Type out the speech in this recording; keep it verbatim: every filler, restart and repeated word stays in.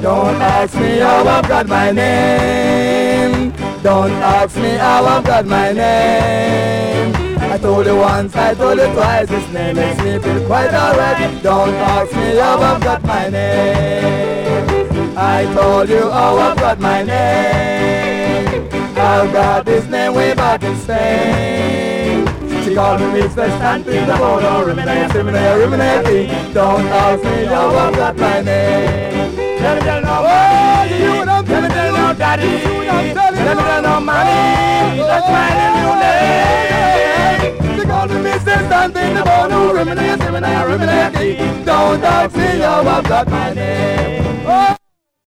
Don't ask me how I've got my name. Don't ask me how I've got my name. I told you once, I told you twice, his name makes me feel quite alright. Don't ask me how I've got my name. I told you how I've got my name. I've got this name way back in Spain. She called me Mister Stanton, the photo, ruminate, ruminate, ruminate. Don't ask me how I've got my name. Let me tell no money, let me tell no daddy, let me tell no money, that's my new name. She called me Mister Stanton, the photo, ruminate, ruminate, ruminate. Don't ask me how I've got my name.